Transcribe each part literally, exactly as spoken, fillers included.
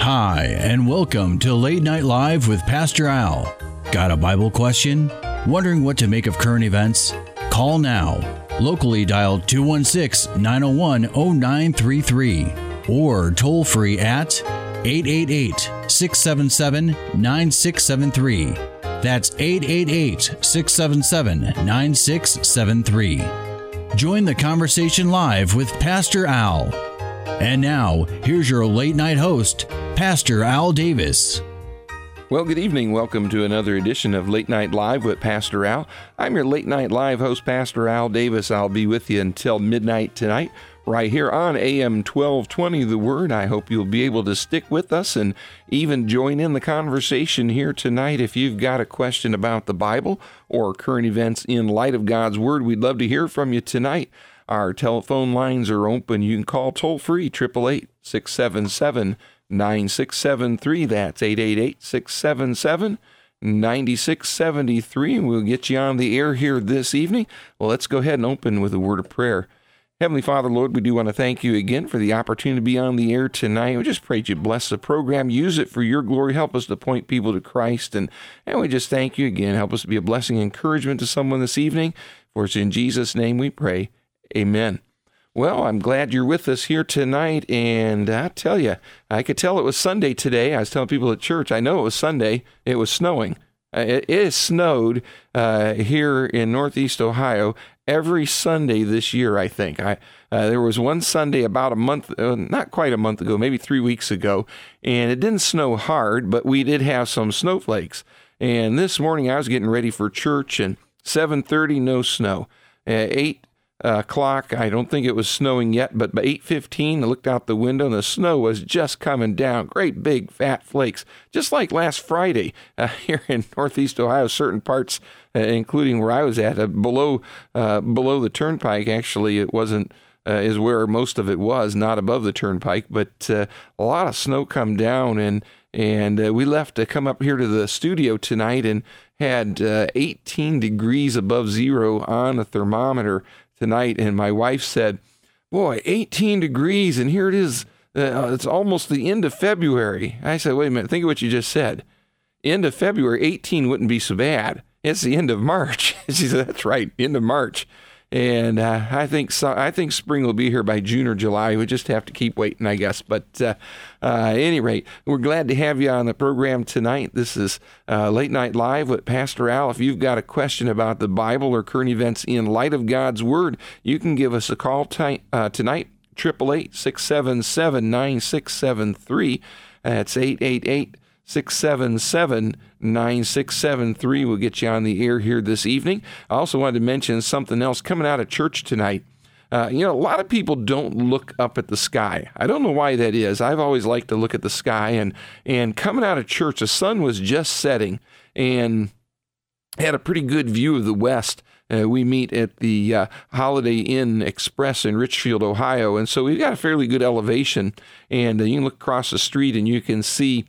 Hi, and welcome to Late Night Live with Pastor Al. Got a Bible question? Wondering what to make of current events? Call now. Locally dial two one six, nine oh one, oh nine three three or toll free at eight eight eight, six seven seven, nine six seven three. That's eight eight eight, six seven seven, nine six seven three. Join the conversation live with Pastor Al. And now, here's your late night host, Pastor Al Davis. Well, good evening. Welcome to another edition of Late Night Live with Pastor Al. I'm your Late Night Live host, Pastor Al Davis. I'll be with you until midnight tonight, right here on A M twelve twenty, The Word. I hope you'll be able to stick with us and even join in the conversation here tonight. If you've got a question about the Bible or current events in light of God's Word, we'd love to hear from you tonight. Our telephone lines are open. You can call toll-free, eight eight eight, six seven seven, nine six seven three. That's eight eight eight, six seven seven, nine six seven three. And we'll get you on the air here this evening. Well, let's go ahead and open with a word of prayer. Heavenly Father, Lord, we do want to thank you again for the opportunity to be on the air tonight. We just pray that you bless the program, use it for your glory, help us to point people to Christ. And, and we just thank you again. Help us to be a blessing and encouragement to someone this evening. For it's in Jesus' name we pray. Amen. Well, I'm glad you're with us here tonight, and I tell you, I could tell it was Sunday today. I was telling people at church, I know it was Sunday. It was snowing. It, it has snowed uh, here in Northeast Ohio every Sunday this year, I think. I uh, there was one Sunday about a month, uh, not quite a month ago, maybe three weeks ago, and it didn't snow hard, but we did have some snowflakes. And this morning I was getting ready for church, and seven thirty, no snow. Uh, eight Uh, clock, I don't think it was snowing yet, but by eight fifteen, I looked out the window and the snow was just coming down. Great big fat flakes, just like last Friday uh, here in Northeast Ohio, certain parts, uh, including where I was at, uh, below uh, below the turnpike. Actually, it wasn't, uh, is where most of it was, not above the turnpike, but uh, a lot of snow come down, and and uh, we left to come up here to the studio tonight and had uh, eighteen degrees above zero on the thermometer tonight, and my wife said, boy, eighteen degrees, and here it is, uh, it's almost the end of February. I said, wait a minute, think of what you just said. End of February, eighteen wouldn't be so bad. It's the end of March. She said, that's right, end of March. And uh, I think so, I think spring will be here by June or July. We just have to keep waiting, I guess. But uh, uh, at any rate, we're glad to have you on the program tonight. This is uh, Late Night Live with Pastor Al. If you've got a question about the Bible or current events in light of God's Word, you can give us a call t- uh, tonight, eight eight eight, six seven seven, nine six seven three. That's eight eight eight, six seven seven, nine six seven three. We'll get you on the air here this evening. I also wanted to mention something else coming out of church tonight. Uh, you know, a lot of people don't look up at the sky. I don't know why that is. I've always liked to look at the sky, and and coming out of church, the sun was just setting and had a pretty good view of the west. Uh, we meet at the uh, Holiday Inn Express in Richfield, Ohio, and so we've got a fairly good elevation, and uh, you can look across the street and you can see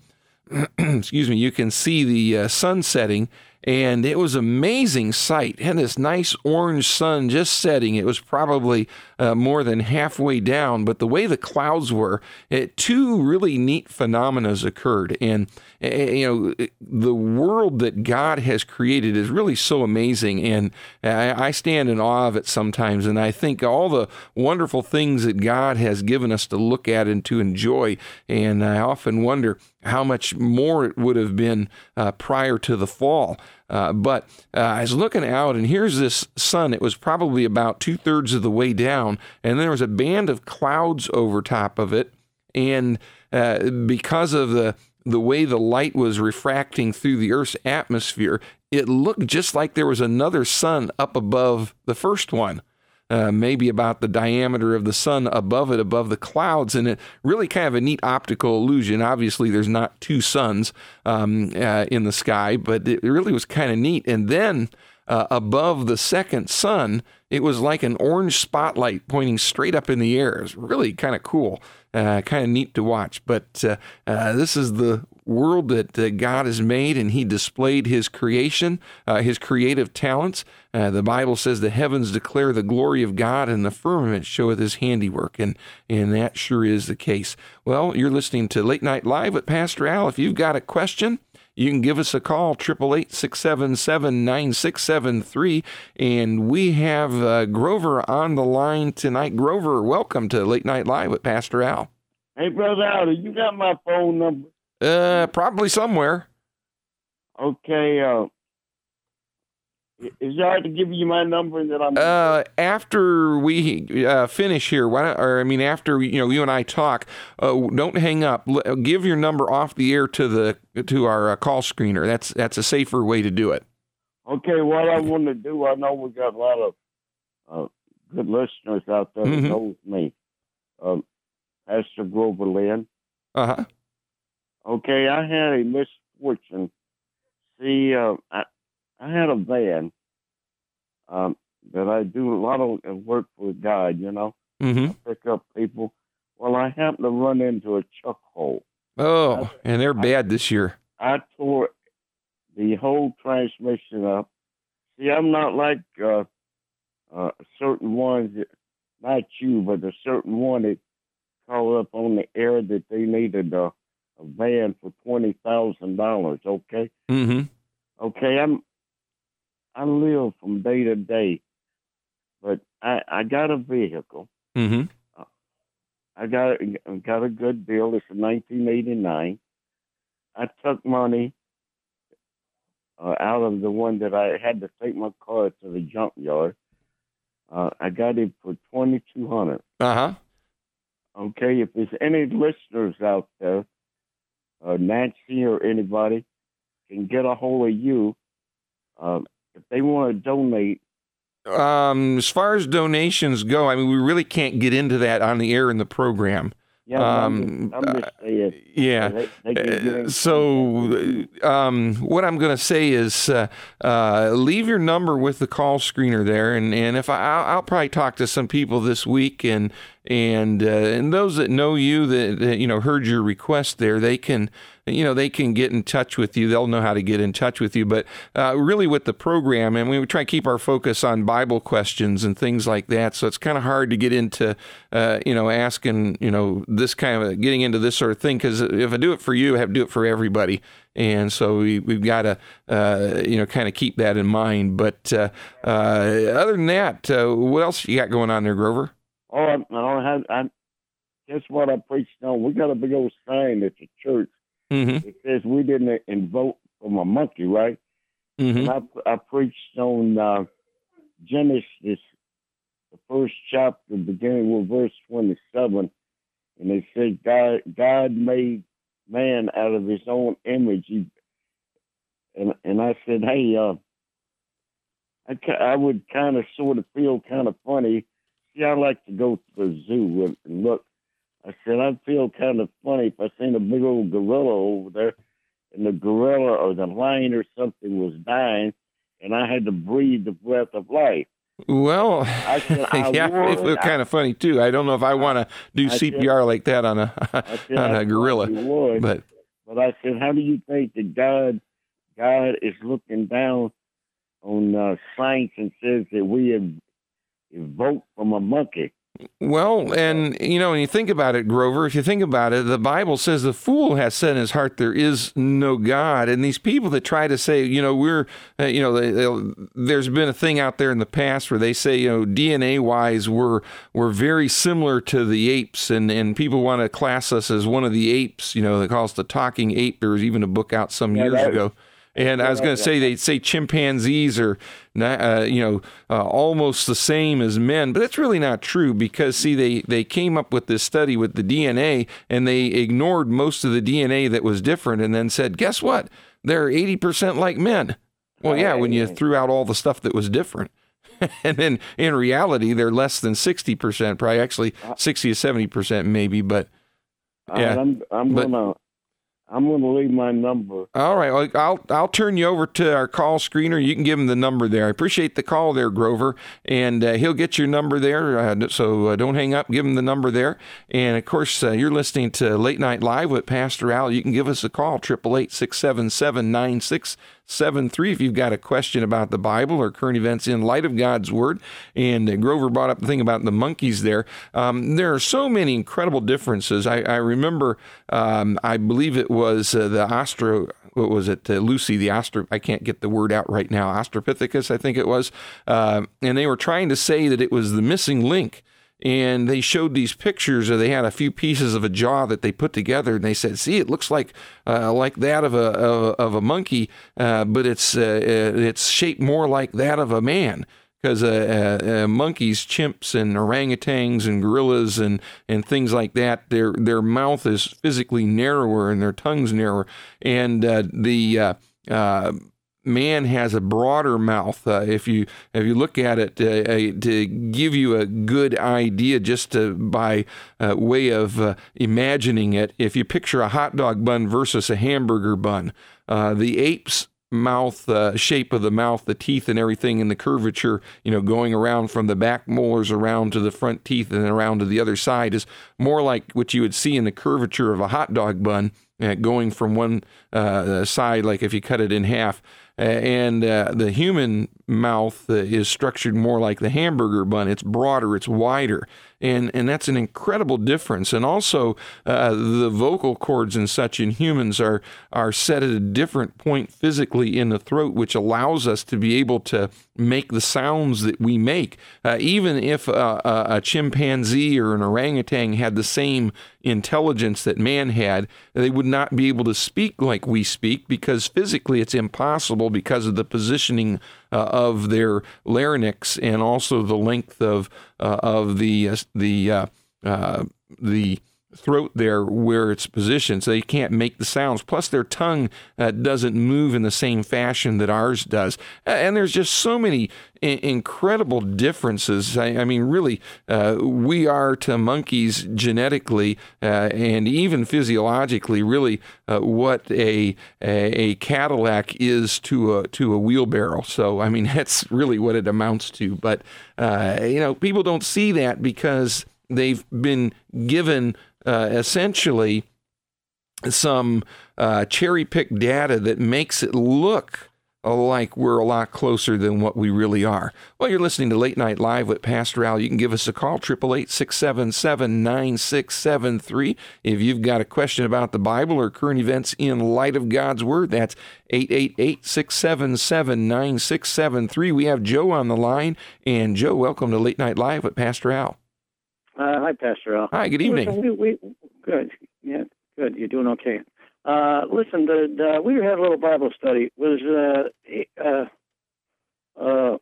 excuse me, you can see the uh, sun setting, and it was an amazing sight. It had this nice orange sun just setting. It was probably uh, more than halfway down, but the way the clouds were, it, two really neat phenomena occurred. And, uh, you know, the world that God has created is really so amazing, and I, I stand in awe of it sometimes, and I think all the wonderful things that God has given us to look at and to enjoy, and I often wonder how much more it would have been uh, prior to the fall. Uh, but uh, I was looking out, and here's this sun. It was probably about two-thirds of the way down, and there was a band of clouds over top of it. And uh, because of the, the way the light was refracting through the Earth's atmosphere, it looked just like there was another sun up above the first one. Uh, maybe about the diameter of the sun above it, above the clouds, and it really kind of a neat optical illusion. Obviously, there's not two suns um, uh, in the sky, but it really was kind of neat. And then uh, above the second sun, it was like an orange spotlight pointing straight up in the air. It was really kind of cool, uh, kind of neat to watch. But uh, uh, this is the world that uh, God has made, and he displayed his creation, uh, his creative talents. Uh, the Bible says the heavens declare the glory of God, and the firmament showeth his handiwork, and, and that sure is the case. Well, you're listening to Late Night Live with Pastor Al. If you've got a question, you can give us a call, eight eight eight, six seven seven, nine six seven three, and we have uh, Grover on the line tonight. Grover, welcome to Late Night Live with Pastor Al. Hey, Brother Al, you got my phone number? Uh, probably somewhere. Okay, uh, is it all right to give you my number and then I'm... Uh, after we uh, finish here, why don't, or I mean, after you know you and I talk, uh, don't hang up. L- give your number off the air to the to our uh, call screener. That's that's a safer way to do it. Okay, what I want to do, I know we got a lot of uh, good listeners out there Mm-hmm. that knows me. Um, Pastor Grover Lynn. Uh huh. Okay, I had a misfortune. See, uh, I I had a van um, that I do a lot of work for God, you know. Mm-hmm. I pick up people. Well, I happened to run into a chuck hole. Oh, and they're bad this year. I tore the whole transmission up. See, I'm not like uh, uh, certain ones, that, not you, but a certain one that called up on the air that they needed a, a van for twenty thousand dollars, okay? Mm-hmm. Okay, I'm, I live from day to day, but I, I got a vehicle. Mm-hmm. I got, I got a good deal. It's a nineteen eighty-nine. I took money uh, out of the one that I had to take my car to the junkyard. Uh, I got it for twenty-two hundred Uh-huh. Okay, if there's any listeners out there, uh, Nancy or anybody, can get a hold of you. Um, if they want to donate. Um, as far as donations go, I mean, we really can't get into that on the air in the program. Yeah, Um, I'm, just, I'm just saying. Yeah. They, they can get Uh, in so, um, what I'm going to say is, uh, uh, leave your number with the call screener there, and, and if I, I'll, I'll probably talk to some people this week, and and uh, and those that know you that, that you know heard your request there, they can, you know, they can get in touch with you. They'll know how to get in touch with you. But uh, really, with the program, and we try to keep our focus on Bible questions and things like that. So it's kind of hard to get into, uh, you know, asking, you know, this kind of getting into this sort of thing, because if I do it for you, I have to do it for everybody. And so we, we've got to, uh, you know, kind of keep that in mind. But uh, uh, other than that, uh, what else you got going on there, Grover? Oh, I, I, had, I guess what I preached on. We got a big old sign at the church. Mm-hmm. It says we didn't invoke from a monkey, right? Mm-hmm. And I, I preached on uh, Genesis, the first chapter, beginning with verse twenty-seven, and it said God, God made man out of his own image. He, and and I said, hey, uh, I, I would kind of sort of feel kind of funny. See, I like to go to the zoo and, and look. I said, I'd feel kind of funny if I seen a big old gorilla over there, and the gorilla or the lion or something was dying, and I had to breathe the breath of life. Well, I said, I yeah, would. it felt kind of funny too. I don't know if I want to do I C P R said, like that on a said, on I a gorilla. would. But But I said, how do you think that God, God is looking down on uh, science and says that we have evoked from a monkey? well, and you know, when you think about it, Grover, if you think about it, the Bible says the fool has said in his heart there is no God, and these people that try to say, you know, we're, uh, you know, they, there's been a thing out there in the past where they say, you know, D N A wise, we're we're very similar to the apes, and and people want to class us as one of the apes. You know, they call us the talking ape. There was even a book out some Yeah, years that- ago. And I was going to say, they say chimpanzees are, not, uh, you know, uh, almost the same as men, but that's really not true, because, see, they, they came up with this study with the D N A, and they ignored most of the D N A that was different, and then said, guess what? They're eighty percent like men. Well, yeah, when you threw out all the stuff that was different. And then in reality, they're less than sixty percent, probably actually sixty to seventy percent maybe, but Uh, yeah. I'm, I'm but, gonna. I'm going to leave my number. All right. Well, I'll I'll turn you over to our call screener. You can give him the number there. I appreciate the call there, Grover, and uh, he'll get your number there. Uh, so uh, don't hang up. Give him the number there. And of course, uh, you're listening to Late Night Live with Pastor Al. You can give us a call, eight eight eight, six seven seven, nine six seven three, if you've got a question about the Bible or current events in light of God's Word. And uh, Grover brought up the thing about the monkeys there. Um, there are so many incredible differences. I, I remember, um, I believe it was uh, the Ostro, what was it, uh, Lucy, the Ostro, I can't get the word out right now, Australopithecus, I think it was. Uh, and they were trying to say that it was the missing link. And they showed these pictures, or they had a few pieces of a jaw that they put together, and they said, "See, it looks like uh, like that of a of, of a monkey, uh, but it's uh, it's shaped more like that of a man." Because uh, uh, uh, monkeys, chimps, and orangutans, and gorillas, and, and things like that, their their mouth is physically narrower, and their tongue's narrower, and uh, the uh, uh, man has a broader mouth. Uh, if you if you look at it, uh, uh, to give you a good idea, just to, by uh, way of uh, imagining it, if you picture a hot dog bun versus a hamburger bun, uh, the ape's mouth, uh, shape of the mouth, the teeth and everything, and the curvature, you know, going around from the back molars around to the front teeth and around to the other side, is more like what you would see in the curvature of a hot dog bun, uh, going from one uh, side, like if you cut it in half. Uh, and uh, the human mouth uh, is structured more like the hamburger bun. It's broader, it's wider, and and that's an incredible difference. And also, uh, the vocal cords and such in humans are are set at a different point physically in the throat, which allows us to be able to make the sounds that we make. Uh, even if uh, a, a chimpanzee or an orangutan had the same intelligence that man had, they would not be able to speak like we speak, because physically it's impossible because of the positioning uh, of their larynx, and also the length of uh, of the uh, the uh, uh, the throat there where it's positioned, so they can't make the sounds. Plus, their tongue uh, doesn't move in the same fashion that ours does. And there's just so many I- incredible differences. I, I mean, really, uh, we are to monkeys genetically uh, and even physiologically, really, uh, what a, a a Cadillac is to a to a wheelbarrow. So, I mean, that's really what it amounts to. But uh, you know, people don't see that because they've been given Uh, essentially some uh, cherry-picked data that makes it look like we're a lot closer than what we really are. Well, you're listening to Late Night Live with Pastor Al. You can give us a call, eight eight eight, six seven seven, nine six seven three. If you've got a question about the Bible or current events in light of God's Word, that's eight eight eight, six seven seven, nine six seven three. We have Joe on the line. And Joe, welcome to Late Night Live with Pastor Al. Uh, hi, Pastor Al. Hi, good evening. Listen, we, we, good. Yeah, good. You're doing okay. Uh, listen, the, the, we had a little Bible study. Was uh, uh, uh,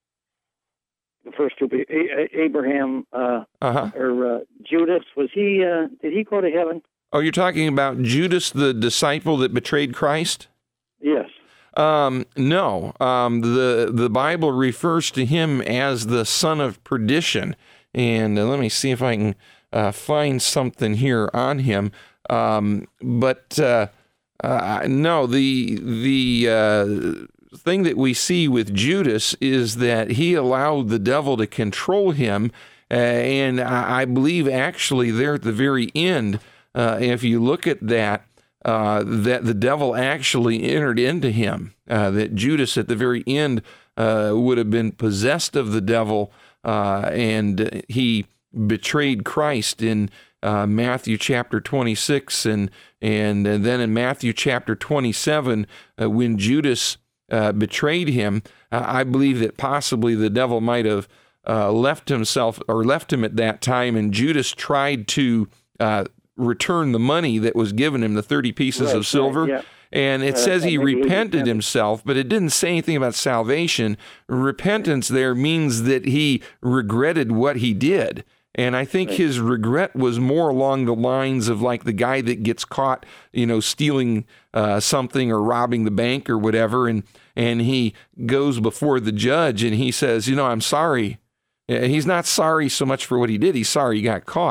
the first two, Abraham uh, uh-huh. or uh, Judas? Was he? Uh, did he go to heaven? Oh, you're talking about Judas, the disciple that betrayed Christ? Yes. Um, no. Um, the the Bible refers to him as the son of perdition. And uh, let me see if I can uh, find something here on him. Um, but uh, uh, no, the the uh, thing that we see with Judas is that he allowed the devil to control him. Uh, and I, I believe actually there at the very end, uh, if you look at that, uh, that the devil actually entered into him. Uh, that Judas at the very end uh, would have been possessed of the devil. Uh, and he betrayed Christ in uh, Matthew chapter twenty-six, and, and and then in Matthew chapter twenty-seven, uh, when Judas uh, betrayed him, uh, I believe that possibly the devil might have uh, left himself or left him at that time, and Judas tried to uh, return the money that was given him, the thirty pieces right, of silver. Right, yeah. And it uh, says he repented himself, but it didn't say anything about salvation. Repentance there means that he regretted what he did. And I think right. his regret was more along the lines of like the guy that gets caught, you know, stealing uh, something or robbing the bank or whatever. And, and he goes before the judge and he says, you know, I'm sorry. He's not sorry so much for what he did. He's sorry he got caught.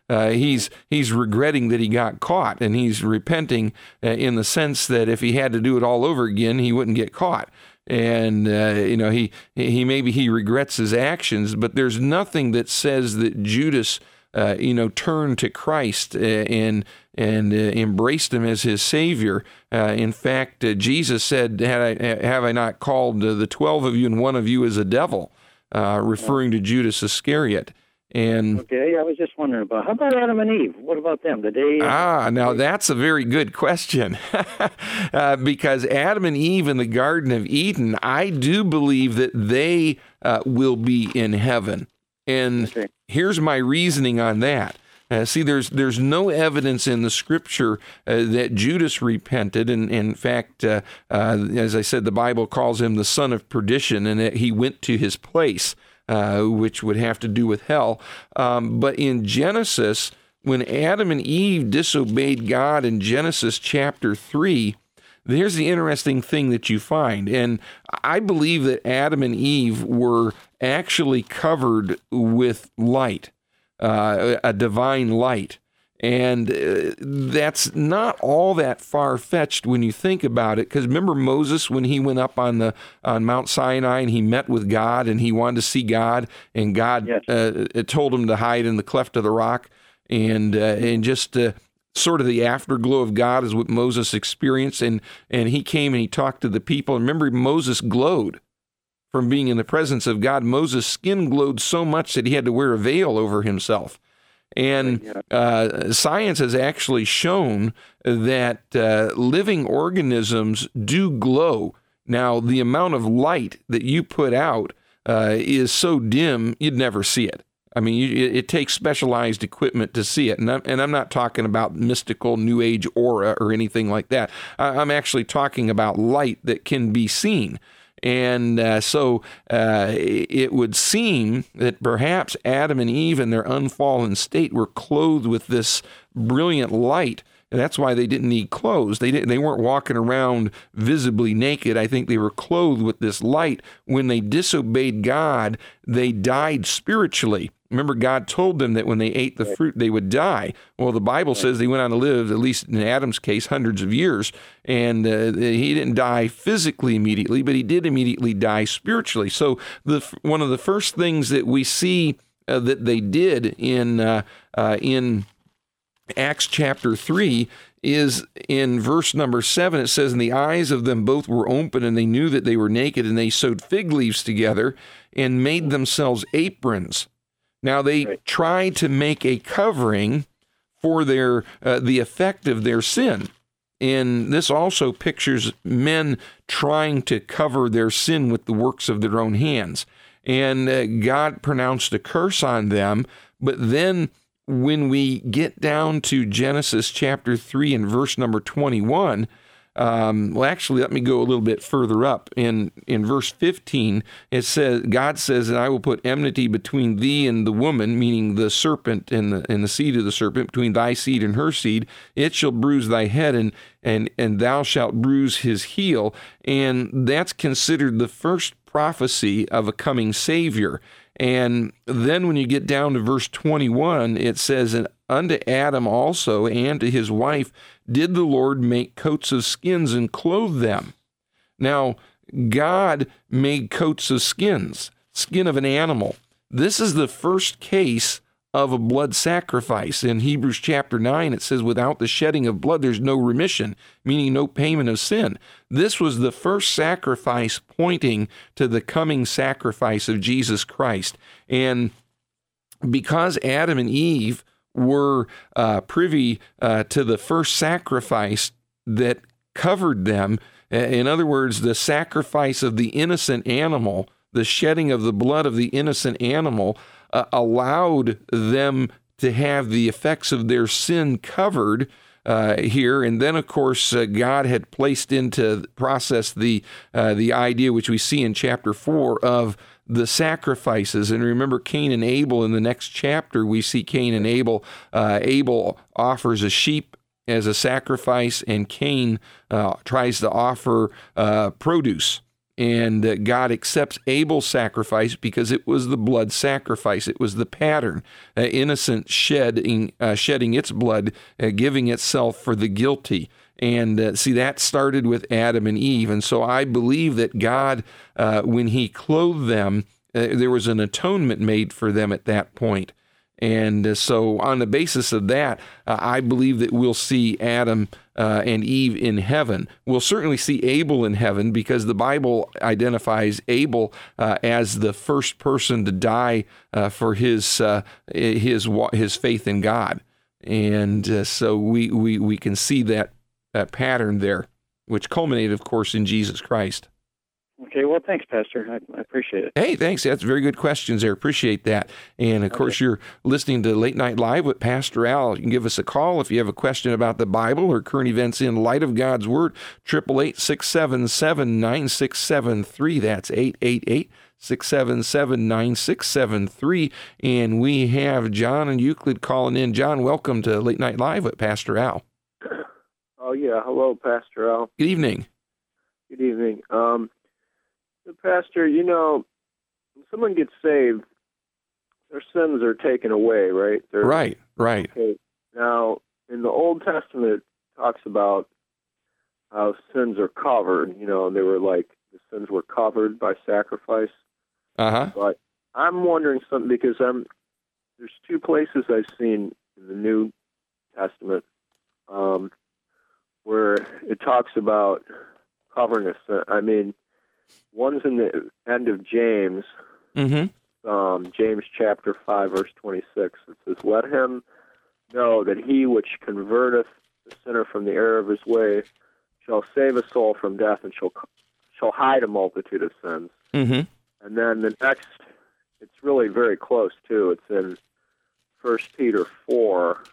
Uh, he's he's regretting that he got caught, and he's repenting uh, in the sense that if he had to do it all over again, he wouldn't get caught. And uh, you know, he he maybe he regrets his actions, but there's nothing that says that Judas, uh, you know, turned to Christ and and uh, embraced him as his Savior. Uh, in fact, uh, Jesus said, "Had I have I not called uh, the twelve of you, and one of you is a devil," uh, referring to Judas Iscariot. And okay, I was just wondering about, how about Adam and Eve? What about them? Did they? Ah, now that's a very good question. uh, because Adam and Eve in the Garden of Eden, I do believe that they uh, will be in heaven. And okay. Here's my reasoning on that. Uh, see, there's there's no evidence in the Scripture uh, that Judas repented. And, and in fact, uh, uh, as I said, the Bible calls him the son of perdition, and that he went to his place. Uh, which would have to do with hell. Um, but in Genesis, when Adam and Eve disobeyed God in Genesis chapter three, here's the interesting thing that you find. And I believe that Adam and Eve were actually covered with light, uh, a divine light. And uh, that's not all that far-fetched when you think about it, because remember Moses when he went up on the on Mount Sinai and he met with God and he wanted to see God, and God yes. uh, told him to hide in the cleft of the rock, and uh, and just uh, sort of the afterglow of God is what Moses experienced, and and he came and he talked to the people. And remember, Moses glowed from being in the presence of God. Moses' skin glowed so much that he had to wear a veil over himself. And uh, science has actually shown that uh, living organisms do glow. Now, the amount of light that you put out uh, is so dim, you'd never see it. I mean, you, it takes specialized equipment to see it. And I'm, and I'm not talking about mystical New Age aura or anything like that. I'm actually talking about light that can be seen. And uh, so uh, it would seem that perhaps Adam and Eve in their unfallen state were clothed with this brilliant light. And that's why they didn't need clothes. They didn't, they weren't walking around visibly naked. I think they were clothed with this light. When they disobeyed God, they died spiritually. Remember, God told them that when they ate the fruit, they would die. Well, the Bible says they went on to live, at least in Adam's case, hundreds of years. And uh, he didn't die physically immediately, but he did immediately die spiritually. So the one of the first things that we see uh, that they did in uh, uh, in Acts chapter three is in verse number seven. It says, "And the eyes of them both were open, and they knew that they were naked, and they sewed fig leaves together and made themselves aprons." Now, they right. tried to make a covering for their uh, the effect of their sin. And this also pictures men trying to cover their sin with the works of their own hands. And uh, God pronounced a curse on them. But then when we get down to Genesis chapter three and verse number twenty-one, Um, well, actually, let me go a little bit further up. In in verse fifteen, it says, God says, "And I will put enmity between thee and the woman," meaning the serpent and the and the seed of the serpent, "between thy seed and her seed. It shall bruise thy head, and and and thou shalt bruise his heel." And that's considered the first prophecy of a coming Savior. And then when you get down to verse twenty-one, it says, "And unto Adam also and to his wife did the Lord make coats of skins and clothe them." Now, God made coats of skins, skin of an animal. This is the first case of a blood sacrifice. In Hebrews chapter nine, it says, "Without the shedding of blood, there's no remission," meaning no payment of sin. This was the first sacrifice pointing to the coming sacrifice of Jesus Christ. And because Adam and Eve were uh, privy uh, to the first sacrifice that covered them, in other words, the sacrifice of the innocent animal, the shedding of the blood of the innocent animal, uh, allowed them to have the effects of their sin covered uh, here. And then, of course, uh, God had placed into process the uh, the idea, which we see in chapter four, of the sacrifices. And remember Cain and Abel in the next chapter. We see Cain and Abel. Uh, Abel offers a sheep as a sacrifice, and Cain uh, tries to offer uh, produce And uh, God accepts Abel's sacrifice because it was the blood sacrifice. It was the pattern, uh, innocent shedding, uh, shedding its blood, uh, giving itself for the guilty. And uh, see, that started with Adam and Eve. And so I believe that God, uh, when he clothed them, uh, there was an atonement made for them at that point. And uh, so on the basis of that, uh, I believe that we'll see Adam uh, and Eve in heaven. We'll certainly see Abel in heaven because the Bible identifies Abel uh, as the first person to die uh, for his uh, his his faith in God. And uh, so we, we, we can see that, that pattern there, which culminated, of course, in Jesus Christ. Okay, well, thanks, Pastor. I, I appreciate it. Hey, thanks. That's very good questions there. Appreciate that. And, of okay. course, you're listening to Late Night Live with Pastor Al. You can give us a call if you have a question about the Bible or current events in light of God's Word. eight eight eight, six seven seven, nine six seven three. That's eight eight eight, six seven seven, nine six seven three. And we have John and Euclid calling in. John, welcome to Late Night Live with Pastor Al. Oh, yeah. Hello, Pastor Al. Good evening. Good evening. Um, Pastor, you know, when someone gets saved, their sins are taken away, right? They're, right, right. Okay. Now, in the Old Testament, it talks about how sins are covered. You know, they were like, the sins were covered by sacrifice. Uh-huh. But I'm wondering something because I'm, there's two places I've seen in the New Testament um, where it talks about covering a sin. I mean, one's in the end of James, mm-hmm. um, James chapter five, verse twenty-six. It says, "Let him know that he which converteth the sinner from the error of his way shall save a soul from death and shall shall hide a multitude of sins." Mm-hmm. And then the next, it's really very close too. It's in First Peter four.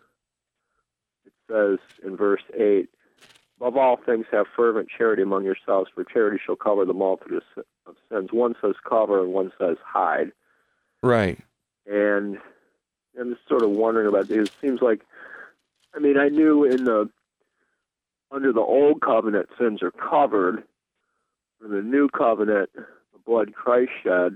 It says in verse eight, "Above all things, have fervent charity among yourselves, for charity shall cover the multitude of sins." One says cover, and one says hide. Right. And I'm just sort of wondering about this. It seems like, I mean, I knew in the under the old covenant, sins are covered. In the new covenant, the blood Christ shed,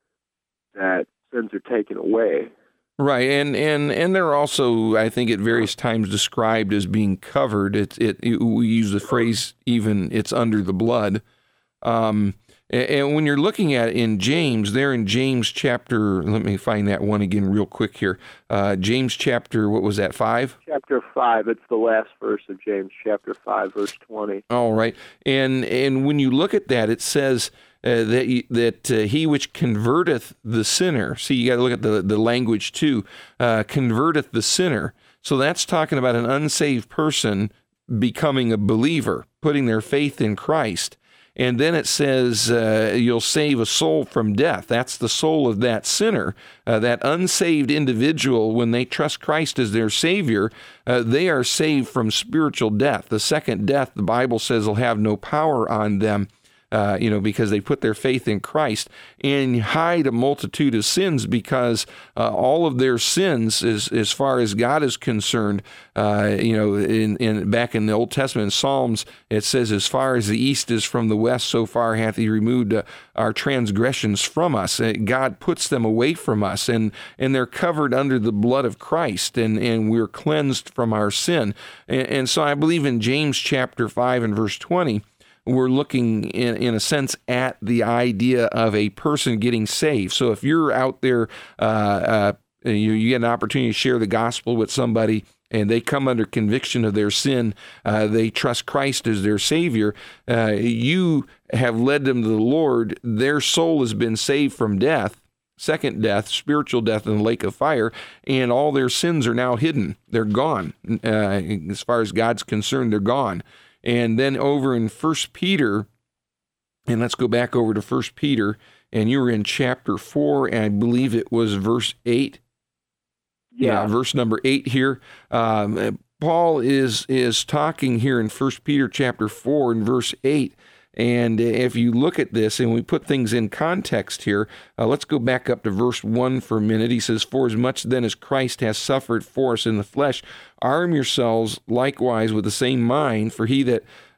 that sins are taken away. Right, and, and and they're also, I think, at various times described as being covered. It, it, it we use the phrase even, it's under the blood. Um, and, and when you're looking at it in James, there in James chapter, let me find that one again real quick here. Uh, James chapter, what was that, five? Chapter five, it's the last verse of James, chapter five, verse twenty. All right, and and when you look at that, it says, Uh, that that uh, he which converteth the sinner. See, you got to look at the, the language too. Uh, converteth the sinner. So that's talking about an unsaved person becoming a believer, putting their faith in Christ. And then it says uh, you'll save a soul from death. That's the soul of that sinner. Uh, that unsaved individual, when they trust Christ as their Savior, uh, they are saved from spiritual death. The second death, the Bible says, will have no power on them. Uh, you know, because they put their faith in Christ, and hide a multitude of sins because uh, all of their sins, as as far as God is concerned, uh, you know, in, in back in the Old Testament in Psalms, it says, "As far as the east is from the west, so far hath He removed uh, our transgressions from us." Uh, God puts them away from us, and and they're covered under the blood of Christ, and and we're cleansed from our sin. And, and so I believe in James chapter five and verse twenty. We're looking, in, in a sense, at the idea of a person getting saved. So if you're out there, uh, uh, you, you get an opportunity to share the gospel with somebody, and they come under conviction of their sin, uh, they trust Christ as their Savior, uh, you have led them to the Lord, their soul has been saved from death, second death, spiritual death in the lake of fire, and all their sins are now hidden. They're gone. Uh, as far as God's concerned, they're gone. And then over in First Peter, and let's go back over to First Peter, and you were in chapter four, and I believe it was verse eight. Yeah, yeah verse number eight here. Um, Paul is is talking here in First Peter chapter four and verse eight. And if you look at this and we put things in context here, uh, let's go back up to verse one for a minute. He says, "For as much then as Christ has suffered for us in the flesh, arm yourselves likewise with the same mind, for he that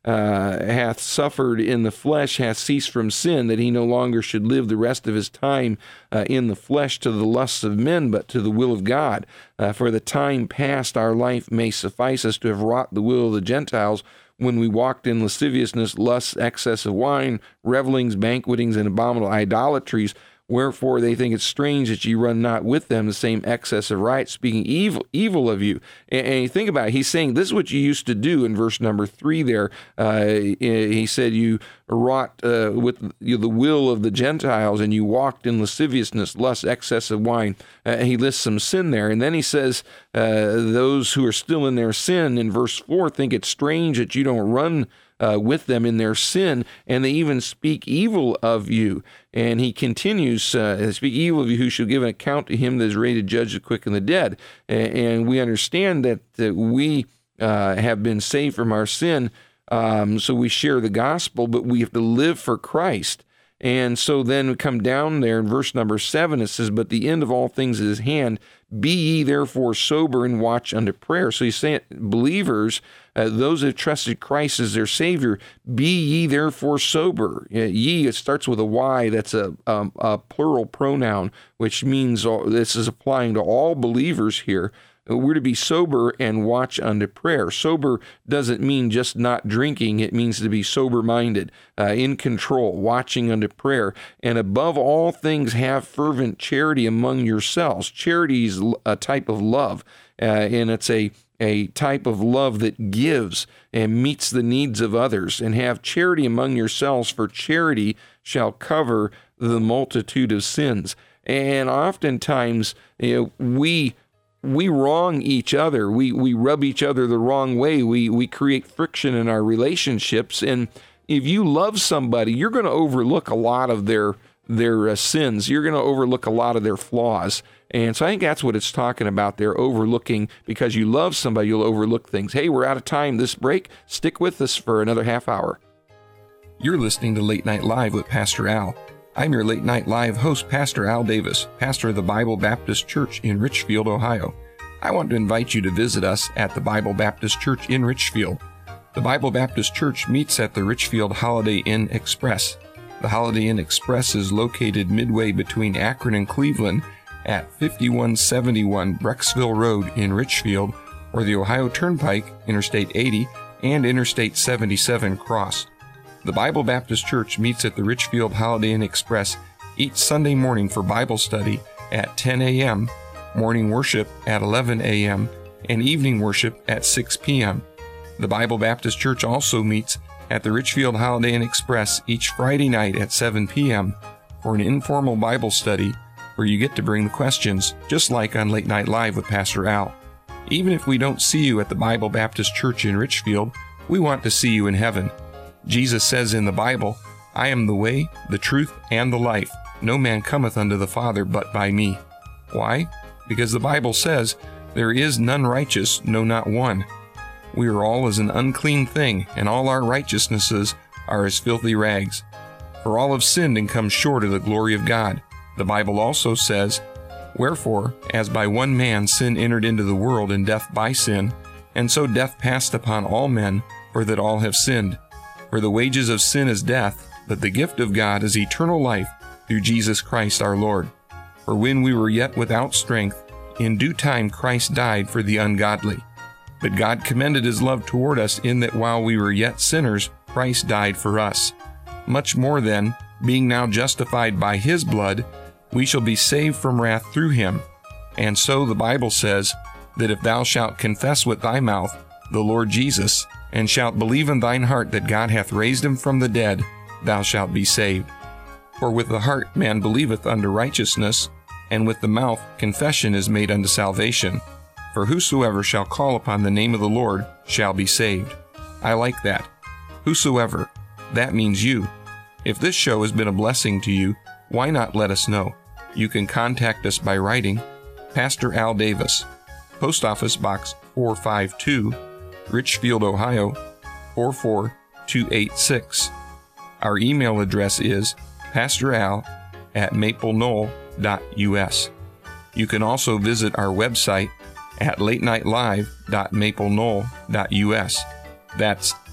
uh, hath suffered in the flesh hath ceased from sin, that he no longer should live the rest of his time uh, in the flesh to the lusts of men, but to the will of God. Uh, for the time past our life may suffice us to have wrought the will of the Gentiles, when we walked in lasciviousness, lusts, excess of wine, revelings, banquetings, and abominable idolatries. Wherefore they think it strange that ye run not with them the same excess of riot, speaking evil evil of you. And, and you think about it, he's saying this is what you used to do in verse number three there. Uh, he said you wrought uh, with you know, the will of the Gentiles, and you walked in lasciviousness, lust, excess of wine. Uh, he lists some sin there. And then he says uh, those who are still in their sin in verse four think it strange that you don't run Uh, with them in their sin, and they even speak evil of you. And he continues, uh, speak evil of you, who shall give an account to him that is ready to judge the quick and the dead. And, and we understand that, that we uh, have been saved from our sin, um, so we share the gospel, but we have to live for Christ. And so then we come down there in verse number seven, it says, but the end of all things is at hand. Be ye therefore sober and watch unto prayer. So he's saying, believers, uh, those who have trusted Christ as their Savior, be ye therefore sober. Uh, ye, it starts with a Y, that's a, um, a plural pronoun, which means all, this is applying to all believers here. We're to be sober and watch unto prayer. Sober doesn't mean just not drinking. It means to be sober-minded, uh, in control, watching unto prayer. And above all things, have fervent charity among yourselves. Charity is a type of love, uh, and it's a, a type of love that gives and meets the needs of others. And have charity among yourselves, for charity shall cover the multitude of sins. And oftentimes, you know, we... we wrong each other. We we rub each other the wrong way. We we create friction in our relationships. And if you love somebody, you're going to overlook a lot of their their uh, sins. You're going to overlook a lot of their flaws. And so I think that's what it's talking about there, overlooking. Because you love somebody, you'll overlook things. Hey, we're out of time this break. Stick with us for another half hour. You're listening to Late Night Live with Pastor Al. I'm your Late Night Live host, Pastor Al Davis, pastor of the Bible Baptist Church in Richfield, Ohio. I want to invite you to visit us at the Bible Baptist Church in Richfield. The Bible Baptist Church meets at the Richfield Holiday Inn Express. The Holiday Inn Express is located midway between Akron and Cleveland at fifty-one seventy-one Brecksville Road in Richfield, or the Ohio Turnpike, Interstate eighty, and Interstate seventy-seven cross. The Bible Baptist Church meets at the Richfield Holiday Inn Express each Sunday morning for Bible study at ten a.m., morning worship at eleven a.m., and evening worship at six p.m. The Bible Baptist Church also meets at the Richfield Holiday Inn Express each Friday night at seven p.m. for an informal Bible study where you get to bring the questions, just like on Late Night Live with Pastor Al. Even if we don't see you at the Bible Baptist Church in Richfield, we want to see you in heaven. Jesus says in the Bible, I am the way, the truth, and the life. No man cometh unto the Father but by me. Why? Because the Bible says, there is none righteous, no not one. We are all as an unclean thing, and all our righteousnesses are as filthy rags. For all have sinned and come short of the glory of God. The Bible also says, Wherefore, as by one man sin entered into the world, and death by sin, and so death passed upon all men, for that all have sinned. For the wages of sin is death, but the gift of God is eternal life through Jesus Christ our Lord. For when we were yet without strength, in due time Christ died for the ungodly. But God commended his love toward us in that while we were yet sinners, Christ died for us. Much more then, being now justified by his blood, we shall be saved from wrath through him. And so the Bible says that if thou shalt confess with thy mouth the Lord Jesus, and shalt believe in thine heart that God hath raised him from the dead, thou shalt be saved. For with the heart man believeth unto righteousness, and with the mouth confession is made unto salvation. For whosoever shall call upon the name of the Lord shall be saved. I like that. Whosoever. That means you. If this show has been a blessing to you, why not let us know? You can contact us by writing Pastor Al Davis, Post Office Box four five two, Richfield, Ohio, four four two eight six. Our email address is pastoral at maple knoll dot u s. You can also visit our website at late night live dot maple knoll dot u s. That's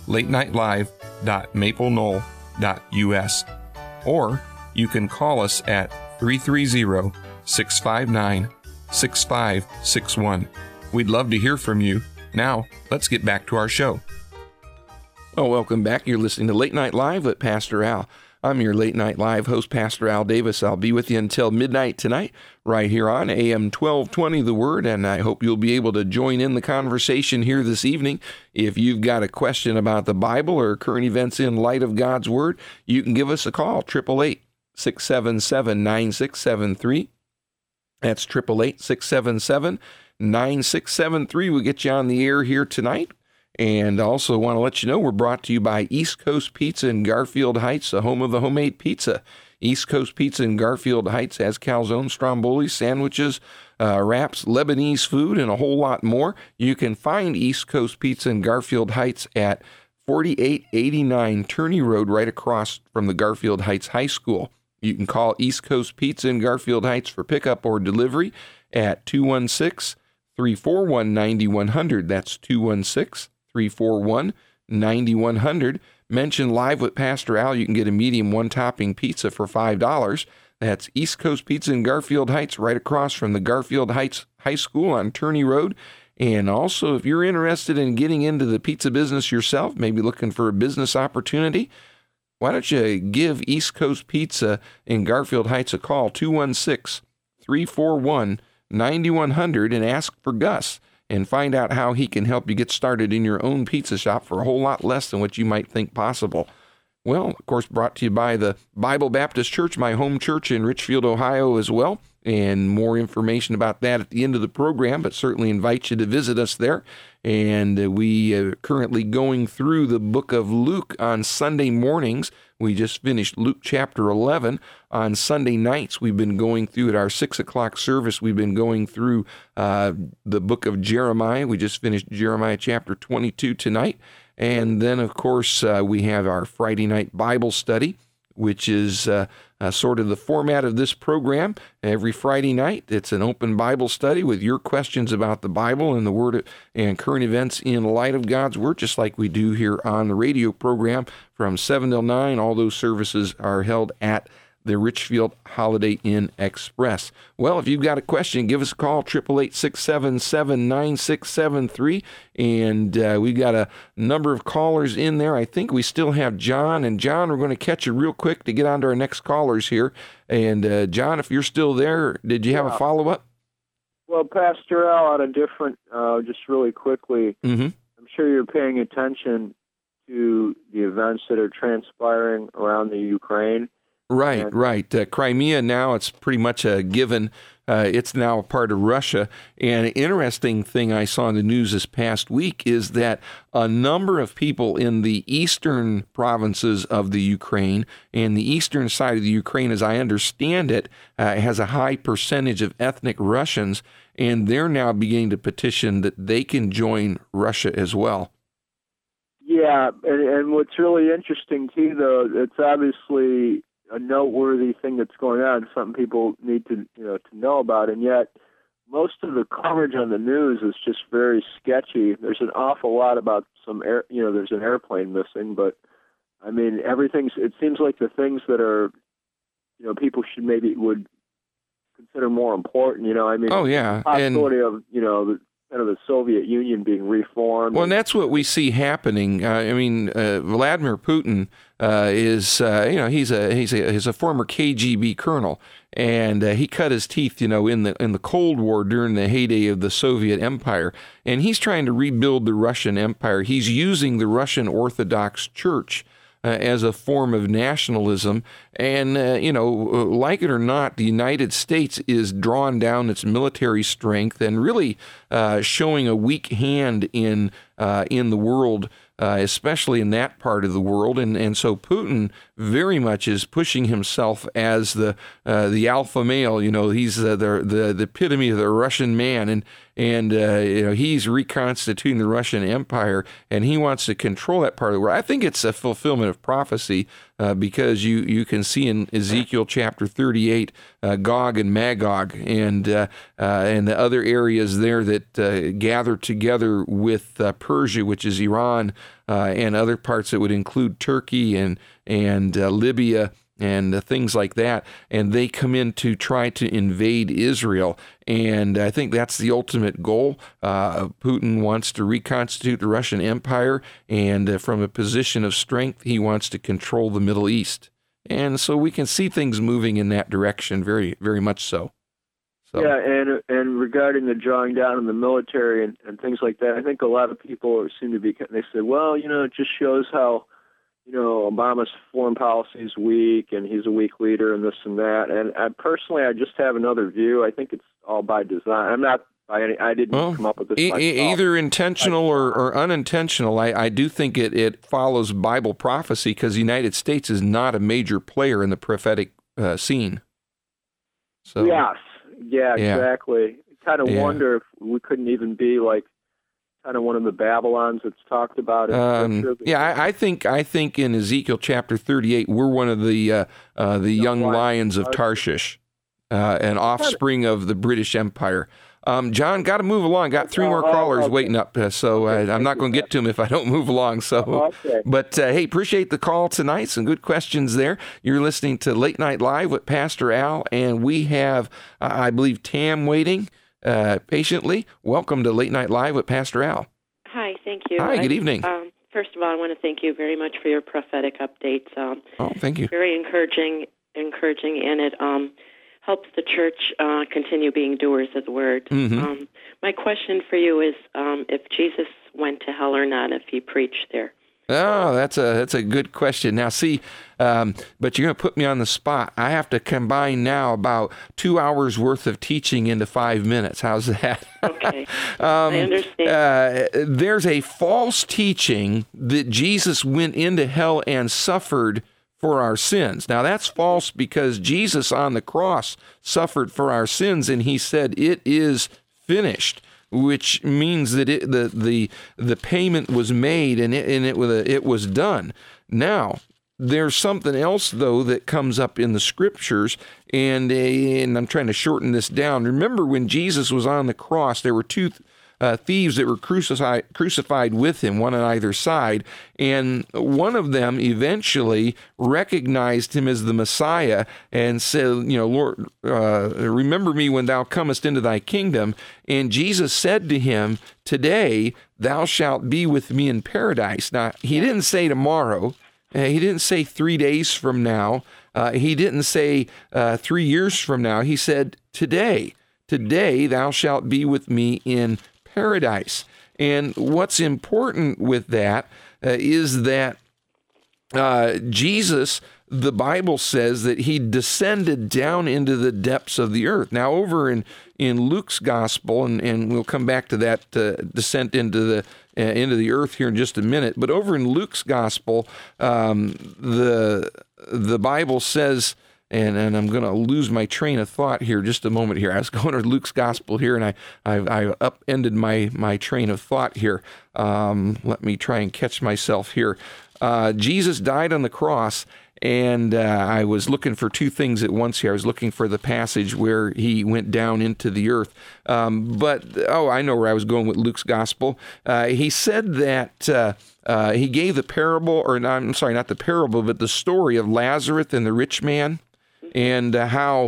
late night live dot maple knoll dot u s, or you can call us at three three zero, six five nine, six five six one. We'd love to hear from you. Now, let's get back to our show. Well, welcome back. You're listening to Late Night Live with Pastor Al. I'm your Late Night Live host, Pastor Al Davis. I'll be with you until midnight tonight, right here on A M twelve twenty The Word, and I hope you'll be able to join in the conversation here this evening. If you've got a question about the Bible or current events in light of God's Word, you can give us a call, eight eight eight, six seven seven, nine six seven three. That's eight eight eight, six seven seven, nine six seven three. We'll get you on the air here tonight. And also want to let you know we're brought to you by East Coast Pizza in Garfield Heights, the home of the homemade pizza. East Coast Pizza in Garfield Heights has calzone, stromboli, sandwiches, uh, wraps, Lebanese food, and a whole lot more. You can find East Coast Pizza in Garfield Heights at forty-eight eighty-nine Turney Road, right across from the Garfield Heights High School. You can call East Coast Pizza in Garfield Heights for pickup or delivery at two one six, three four one, nine one zero zero. That's two one six, three four one, nine one zero zero. Mention Live with Pastor Al. You can get a medium one-topping pizza for five dollars. That's East Coast Pizza in Garfield Heights, right across from the Garfield Heights High School on Turney Road. And also, if you're interested in getting into the pizza business yourself, maybe looking for a business opportunity, why don't you give East Coast Pizza in Garfield Heights a call, two one six, three four one, nine one zero zero, and ask for Gus, and find out how he can help you get started in your own pizza shop for a whole lot less than what you might think possible. Well, of course, brought to you by the Bible Baptist Church, my home church in Richfield, Ohio as well. And more information about that at the end of the program, but certainly invite you to visit us there. And uh, we are currently going through the book of Luke on Sunday mornings. We just finished Luke chapter eleven. On Sunday nights, we've been going through at our six o'clock service. We've been going through uh, the book of Jeremiah. We just finished Jeremiah chapter twenty-two tonight. And then, of course, uh, we have our Friday night Bible study, which is uh, uh, sort of the format of this program. Every Friday night, it's an open Bible study with your questions about the Bible and the Word and current events in light of God's Word, just like we do here on the radio program from seven till nine. All those services are held at the Richfield Holiday Inn Express. Well, if you've got a question, give us a call, eight eight eight, six seven seven, nine six seven three. And uh, we've got a number of callers in there. I think we still have John. And John, we're going to catch you real quick to get on to our next callers here. And uh, John, if you're still there, did you have yeah. a follow-up? Well, Pastor Al, on a different, uh, just really quickly, mm-hmm. I'm sure you're paying attention to the events that are transpiring around the Ukraine. Right, right. Uh, Crimea now, it's pretty much a given. Uh, it's now a part of Russia. And an interesting thing I saw in the news this past week is that a number of people in the eastern provinces of the Ukraine, and the eastern side of the Ukraine, as I understand it, uh, has a high percentage of ethnic Russians, and they're now beginning to petition that they can join Russia as well. Yeah, and, and what's really interesting, too, though, it's obviously a noteworthy thing that's going on, something people need to, you know, to know about, and yet most of the coverage on the news is just very sketchy. There's an awful lot about some air, you know, there's an airplane missing, but I mean, everything's, it seems like the things that are, you know, people should maybe would consider more important, you know, I mean, oh yeah, the possibility and of, you know, the, kind of the Soviet Union being reformed. Well, and that's what we see happening. Uh, I mean, uh, Vladimir Putin uh, is, uh, you know, he's a he's a he's a former K G B colonel, and uh, he cut his teeth, you know, in the in the Cold War during the heyday of the Soviet Empire, and he's trying to rebuild the Russian Empire. He's using the Russian Orthodox Church Uh, as a form of nationalism. And, uh, you know, like it or not, the United States is drawing down its military strength and really uh, showing a weak hand in uh, in the world, uh, especially in that part of the world. And, and so Putin very much is pushing himself as the uh, the alpha male. You know, he's uh, the, the, the epitome of the Russian man. And, and uh, you know he's reconstituting the Russian Empire, and he wants to control that part of the world. I think it's a fulfillment of prophecy uh, because you you can see in Ezekiel chapter thirty-eight uh, Gog and Magog and uh, uh, and the other areas there that uh, gather together with uh, Persia, which is Iran, uh, and other parts that would include Turkey and and uh, Libya and uh, things like that, and they come in to try to invade Israel, and I think that's the ultimate goal. Uh, Putin wants to reconstitute the Russian Empire, and uh, from a position of strength, he wants to control the Middle East, and so we can see things moving in that direction, very, very much so. So. Yeah, and and regarding the drawing down in the military and, and things like that, I think a lot of people seem to be, they say, well, you know, it just shows how, you know, Obama's foreign policy is weak and he's a weak leader and this and that. And I, personally, I just have another view. I think it's all by design. I'm not by any, I didn't well, come up with this e- myself. Either intentional or, or unintentional. I, I do think it, it follows Bible prophecy because the United States is not a major player in the prophetic uh, scene. So Yes. Yeah, yeah. exactly. Kind of Yeah. wonder if we couldn't even be like kind of one of the Babylons that's talked about in Um, Scripture. yeah, I, I think I think in Ezekiel chapter thirty-eight, we're one of the uh, uh, the young lions of Tarshish, uh, an offspring of the British Empire. Um, John, got to move along. Got three more callers waiting up, uh, so uh, I'm not going to get to them if I don't move along. So, Okay. but uh, hey, appreciate the call tonight. Some good questions there. You're listening to Late Night Live with Pastor Al, and we have, uh, I believe, Tam waiting uh, patiently. Welcome to Late Night Live with Pastor Al. Hi, thank you. Hi, good I, evening. Um, first of all, I want to thank you very much for your prophetic updates. Um, Oh, thank you. Very encouraging, encouraging, and it um, helps the church uh, continue being doers of the word. Mhm. Um, my question for you is um, if Jesus went to hell or not, if he preached there. Oh, that's a that's a good question. Now, see, um, but you're going to put me on the spot. I have to combine now about two hours worth of teaching into five minutes. How's that? Okay, um, I understand. Uh, there's a false teaching that Jesus went into hell and suffered for our sins. Now, that's false because Jesus on the cross suffered for our sins, and he said, "It is finished," which means that it, the the the payment was made and it and it was it was done. Now, there's something else though that comes up in the scriptures, and and I'm trying to shorten this down. Remember when Jesus was on the cross, there were two Uh, thieves that were crucified, crucified with him, one on either side, and one of them eventually recognized him as the Messiah and said, you know, Lord, uh, remember me when thou comest into thy kingdom. And Jesus said to him, today thou shalt be with me in paradise. Now, he didn't say tomorrow. Uh, he didn't say three days from now. Uh, he didn't say uh, three years from now. He said, today, today thou shalt be with me in paradise. And what's important with that uh, is that uh, Jesus, the Bible says that he descended down into the depths of the earth. Now, over in, in Luke's gospel, and, and we'll come back to that uh, descent into the uh, into the earth here in just a minute, but over in Luke's gospel, um, the the Bible says, And, and I'm going to lose my train of thought here just a moment here. I was going to Luke's gospel here, and I I, I upended my, my train of thought here. Um, let me try and catch myself here. Uh, Jesus died on the cross, and uh, I was looking for two things at once here. I was looking for the passage where he went down into the earth. Um, but, oh, I know where I was going with Luke's gospel. Uh, he said that uh, uh, he gave the parable, or I'm sorry, not the parable, but the story of Lazarus and the rich man, and uh, how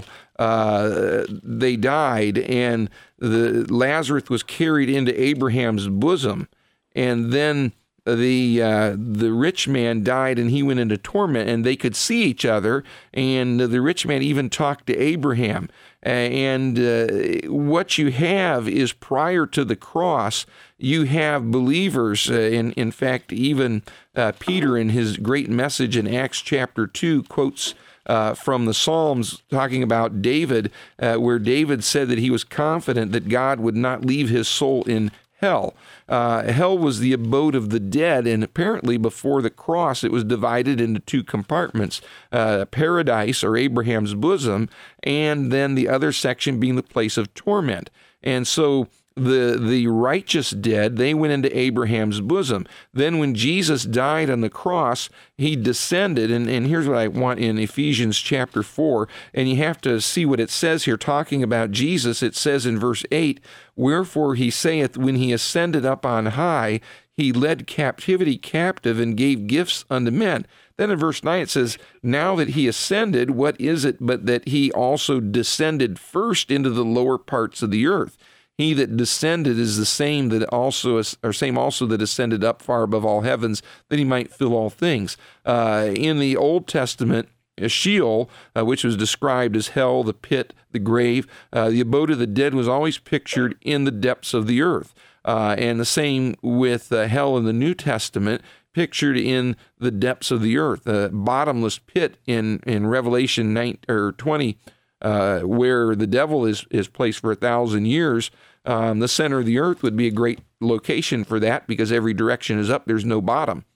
uh, they died, and the Lazarus was carried into Abraham's bosom, and then the uh, the rich man died, and he went into torment, and they could see each other, and the rich man even talked to Abraham. Uh, and uh, what you have is prior to the cross, you have believers, uh, in, in fact, even uh, Peter in his great message in Acts chapter two quotes Uh, from the Psalms talking about David, uh, where David said that he was confident that God would not leave his soul in hell. Uh, hell was the abode of the dead, and apparently before the cross it was divided into two compartments, uh, paradise, or Abraham's bosom, and then the other section being the place of torment. And so the the righteous dead, they went into Abraham's bosom. Then when Jesus died on the cross, he descended, and, and here's what I want in Ephesians chapter four, and you have to see what it says here, talking about Jesus. It says in verse eight, "Wherefore he saith, when he ascended up on high, he led captivity captive and gave gifts unto men." Then in verse nine it says, "Now that he ascended, what is it but that he also descended first into the lower parts of the earth? He that descended is the same that also is, or same also that ascended up far above all heavens, that he might fill all things." Uh, in the Old Testament, Sheol, uh, which was described as hell, the pit, the grave, uh, the abode of the dead was always pictured in the depths of the earth. Uh, and the same with uh, hell in the New Testament, pictured in the depths of the earth, a bottomless pit in, in Revelation nine, or twenty, uh, where the devil is, is placed for a thousand years. Um, the center of the earth would be a great location for that because every direction is up, there's no bottom.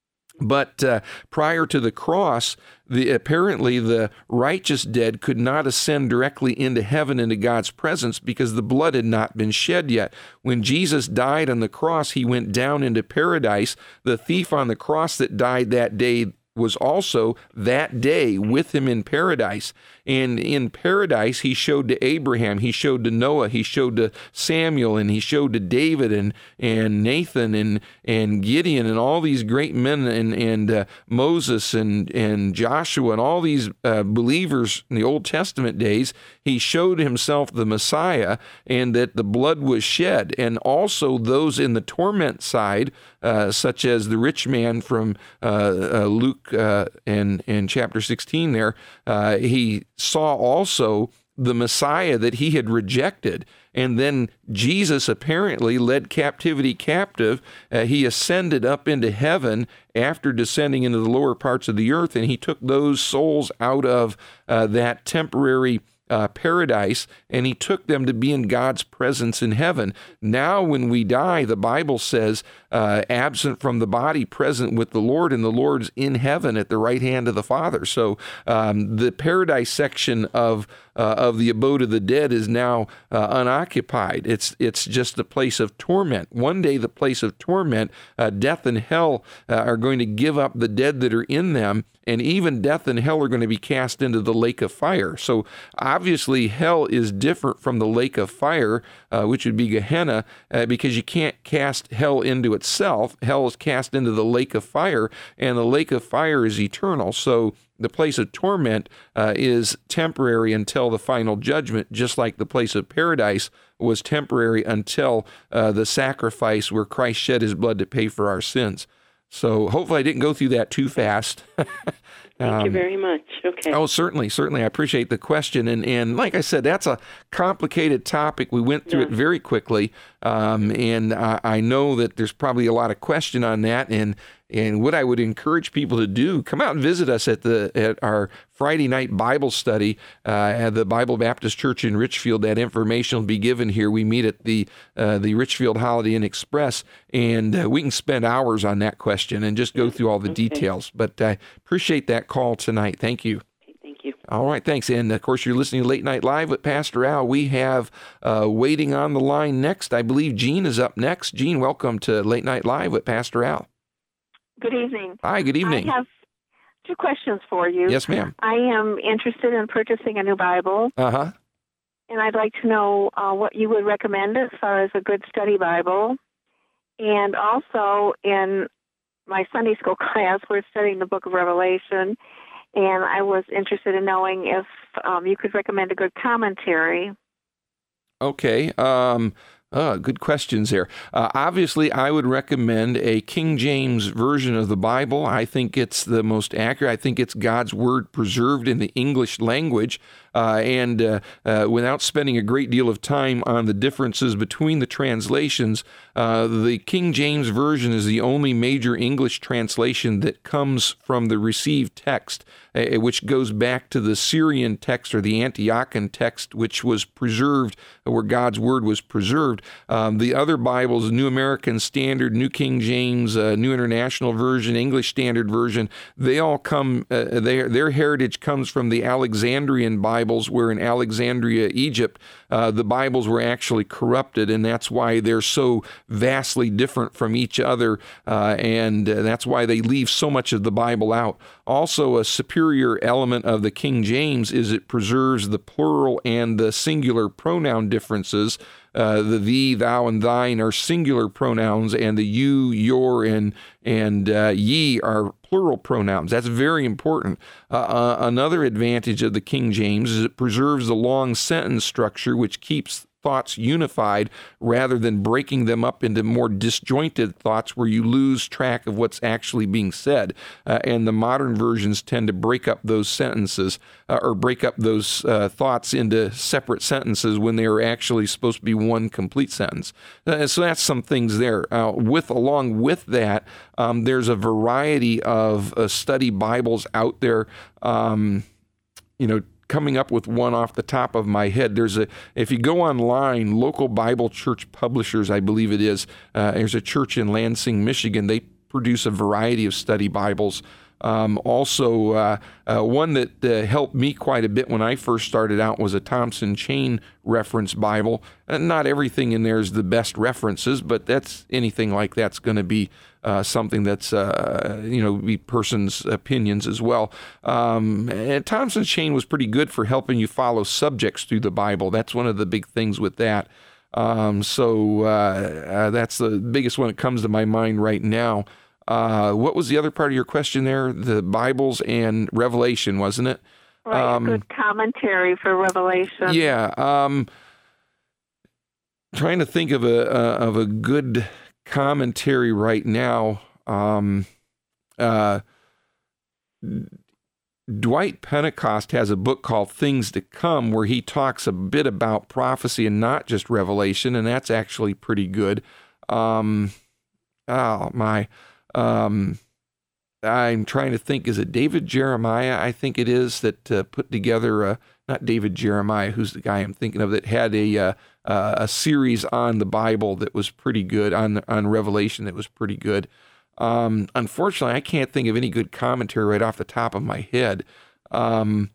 But uh, prior to the cross, the, apparently the righteous dead could not ascend directly into heaven, into God's presence, because the blood had not been shed yet. When Jesus died on the cross, he went down into paradise. The thief on the cross that died that day was also that day with him in paradise. And in paradise, he showed to Abraham, he showed to Noah, he showed to Samuel, and he showed to David and, and Nathan and, and Gideon and all these great men, and, and uh, Moses and, and Joshua and all these uh, believers in the Old Testament days. He showed himself the Messiah and that the blood was shed. And also those in the torment side, uh, such as the rich man from uh, uh, Luke uh, and, and chapter sixteen there, uh, he saw also the Messiah that he had rejected. And then Jesus apparently led captivity captive. Uh, he ascended up into heaven after descending into the lower parts of the earth, and he took those souls out of uh, that temporary Uh, paradise, and he took them to be in God's presence in heaven. Now, when we die, the Bible says, uh, absent from the body, present with the Lord, and the Lord's in heaven at the right hand of the Father. So um, the paradise section of uh, of the abode of the dead is now uh, unoccupied. It's it's just a place of torment. One day, the place of torment, uh, death and hell uh, are going to give up the dead that are in them, and even death and hell are going to be cast into the lake of fire. So obviously, hell is different from the lake of fire, uh, which would be Gehenna, uh, because you can't cast hell into itself. Hell is cast into the lake of fire, and the lake of fire is eternal. So the place of torment uh, is temporary until the final judgment, just like the place of paradise was temporary until uh, the sacrifice where Christ shed his blood to pay for our sins. So hopefully I didn't go through that too fast. Thank um, you very much. Okay. Oh, certainly, certainly. I appreciate the question. And, and like I said, that's a complicated topic. We went through yeah. it very quickly. Um, and I, I know that there's probably a lot of question on that. And And what I would encourage people to do, come out and visit us at the at our Friday night Bible study uh, at the Bible Baptist Church in Richfield. That information will be given here. We meet at the uh, the Richfield Holiday Inn Express, and uh, we can spend hours on that question and just go through all the okay. details. But I appreciate that call tonight. Thank you. Thank you. All right, thanks. And, of course, you're listening to Late Night Live with Pastor Al. We have uh, waiting on the line next. I believe Gene is up next. Gene, welcome to Late Night Live with Pastor Al. Good evening. Hi, good evening. I have two questions for you. Yes, ma'am. I am interested in purchasing a new Bible. Uh-huh. And I'd like to know uh, what you would recommend as far as a good study Bible. And also, in my Sunday school class, we're studying the book of Revelation, and I was interested in knowing if um, you could recommend a good commentary. Okay. Um Oh, good questions there. Uh, obviously, I would recommend a King James version of the Bible. I think it's the most accurate. I think it's God's Word preserved in the English language. Uh, and uh, uh, without spending a great deal of time on the differences between the translations, uh, the King James Version is the only major English translation that comes from the received text, uh, which goes back to the Syrian text or the Antiochian text, which was preserved, where God's Word was preserved. Um, the other Bibles, New American Standard, New King James, uh, New International Version, English Standard Version, they all come, uh, their, their heritage comes from the Alexandrian Bibles, where in Alexandria, Egypt, uh, the Bibles were actually corrupted, and that's why they're so vastly different from each other, uh, and uh, that's why they leave so much of the Bible out. Also, a superior element of the King James is it preserves the plural and the singular pronoun differences. Uh, the thee, thou, and thine are singular pronouns, and the you, your, and and uh, ye are plural pronouns. That's very important. Uh, uh, another advantage of the King James is it preserves the long sentence structure, which keeps thoughts unified rather than breaking them up into more disjointed thoughts where you lose track of what's actually being said. Uh, and the modern versions tend to break up those sentences uh, or break up those uh, thoughts into separate sentences when they are actually supposed to be one complete sentence. Uh, so that's some things there. Uh, with along with that, um, there's a variety of uh, study Bibles out there. Um, you know, coming up with one off the top of my head. There's a, if you go online, Local Bible Church Publishers, I believe it is, uh, there's a church in Lansing, Michigan. They produce a variety of study Bibles. Um, also, uh, uh, one that uh, helped me quite a bit when I first started out was a Thompson Chain Reference Bible. And not everything in there is the best references, but that's anything like that's going to be uh, something that's, uh, you know, be person's opinions as well. Um, and Thompson Chain was pretty good for helping you follow subjects through the Bible. That's one of the big things with that. Um, so uh, uh, that's the biggest one that comes to my mind right now. Uh, what was the other part of your question there? The Bibles and Revelation, wasn't it? Right, um, good commentary for Revelation. Yeah. Um, trying to think of a uh, of a good commentary right now. Um, uh, Dwight Pentecost has a book called Things to Come where he talks a bit about prophecy and not just Revelation, and that's actually pretty good. Um, oh, my... Um, I'm trying to think, is it David Jeremiah? I think it is that uh, put together, uh, not David Jeremiah, who's the guy I'm thinking of, that had a uh, uh, a series on the Bible that was pretty good, on on Revelation that was pretty good. Um, unfortunately, I can't think of any good commentary right off the top of my head. Um,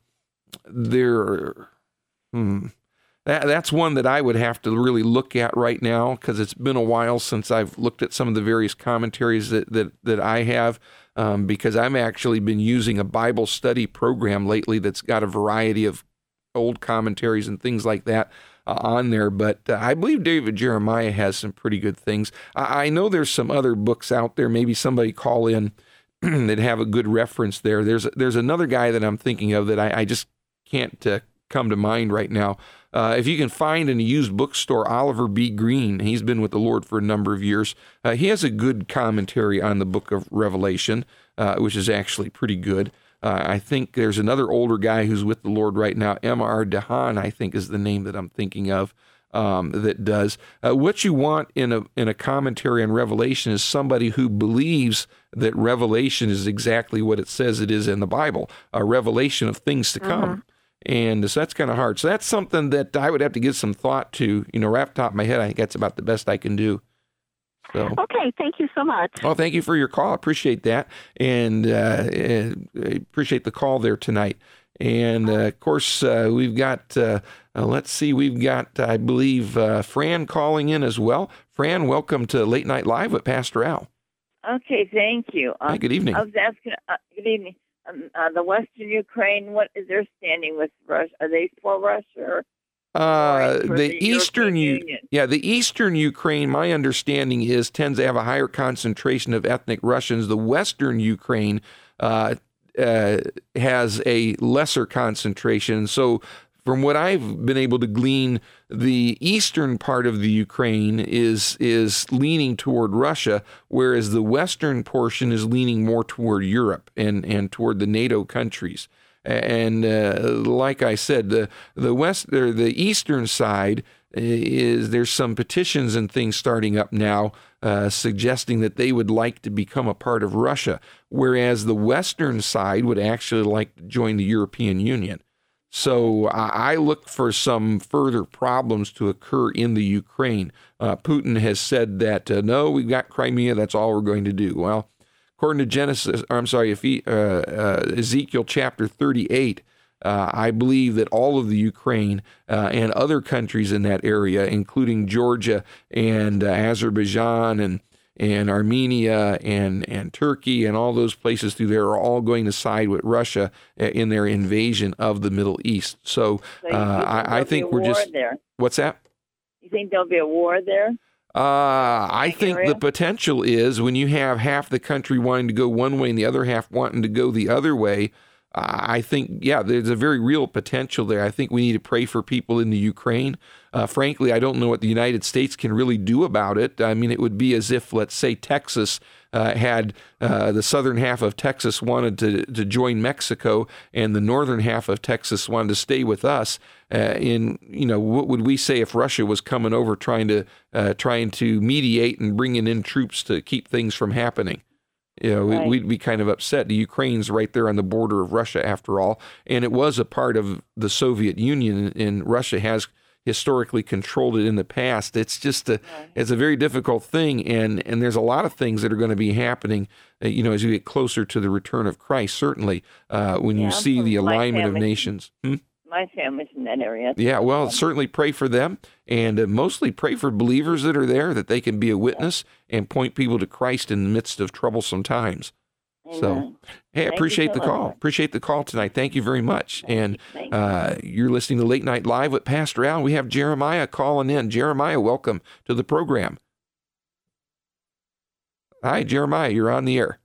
there, hmm. That, that's one that I would have to really look at right now because it's been a while since I've looked at some of the various commentaries that that, that I have um, because I've actually been using a Bible study program lately that's got a variety of old commentaries and things like that uh, on there. But uh, I believe David Jeremiah has some pretty good things. I, I know there's some other books out there. Maybe somebody call in that have a good reference there. There's, there's another guy that I'm thinking of that I, I just can't uh, come to mind right now. Uh, if you can find in a used bookstore, Oliver B. Green, he's been with the Lord for a number of years. Uh, he has a good commentary on the book of Revelation, uh, which is actually pretty good. Uh, I think there's another older guy who's with the Lord right now, M R DeHaan, I think is the name that I'm thinking of, um, that does. Uh, what you want in a in a commentary on Revelation is somebody who believes that Revelation is exactly what it says it is in the Bible, a revelation of things to come. Mm-hmm. And so that's kind of hard. So that's something that I would have to give some thought to. You know, right off the top of my head, I think that's about the best I can do. So. Okay, thank you so much. Well, thank you for your call. I appreciate that. And uh, I appreciate the call there tonight. And, uh, of course, uh, we've got, uh, uh, let's see, we've got, I believe, uh, Fran calling in as well. Fran, welcome to Late Night Live with Pastor Al. Okay, thank you. Um, Hi, good evening. I was asking, uh, good evening. Um, uh, the Western Ukraine, what is their standing with Russia? Are they for Russia? Or uh, for the, the Eastern, U- yeah, the Eastern Ukraine, my understanding is, tends to have a higher concentration of ethnic Russians. The Western Ukraine uh, uh, has a lesser concentration. So from what I've been able to glean, the eastern part of the Ukraine is is leaning toward Russia, whereas the western portion is leaning more toward Europe and, and toward the NATO countries. And uh, like I said, the the west or the eastern side is there's some petitions and things starting up now uh, suggesting that they would like to become a part of Russia, whereas the western side would actually like to join the European Union. So I look for some further problems to occur in the Ukraine. Uh, Putin has said that, uh, no, we've got Crimea, that's all we're going to do. Well, according to Genesis, or I'm sorry, if he, uh, uh, Ezekiel chapter thirty-eight, Uh, I believe that all of the Ukraine uh, and other countries in that area, including Georgia and uh, Azerbaijan and and Armenia and, and Turkey and all those places through there, are all going to side with Russia in their invasion of the Middle East. So, So you uh, think I, I there'll think be a we're war just... there? What's that? You think there'll be a war there? Uh, I think area? the potential is when you have half the country wanting to go one way and the other half wanting to go the other way, I think, yeah, there's a very real potential there. I think we need to pray for people in the Ukraine. Uh, frankly, I don't know what the United States can really do about it. I mean, it would be as if, let's say, Texas uh, had uh, the southern half of Texas wanted to, to join Mexico and the northern half of Texas wanted to stay with us. Uh, in, you know, what would we say if Russia was coming over trying to uh, trying to mediate and bringing in troops to keep things from happening? You know, Right. we'd be kind of upset. The Ukraine's right there on the border of Russia, after all, and it was a part of the Soviet Union, and Russia has historically controlled it in the past. It's just a, it's a very difficult thing, and and there's a lot of things that are going to be happening, uh, you know, as you get closer to the return of Christ. Certainly, uh, when Yeah, you see from the my alignment of family. nations. Hmm? My family's in that area. Yeah, well, certainly pray for them, and uh, mostly pray for believers that are there, that they can be a witness and point people to Christ in the midst of troublesome times. So, Amen. hey, I Thank you appreciate so the much. call. Appreciate the call tonight. Thank you very much. And Thank you. uh, you're listening to Late Night Live with Pastor Al. We have Jeremiah calling in. Jeremiah, welcome to the program. Hi, Jeremiah. You're on the air.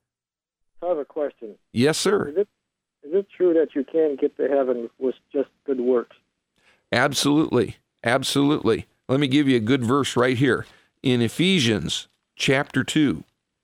I have a question. Yes, sir. Is it is it true that you can get to heaven with just good works? Absolutely. Absolutely. Let me give you a good verse right here. In Ephesians chapter two,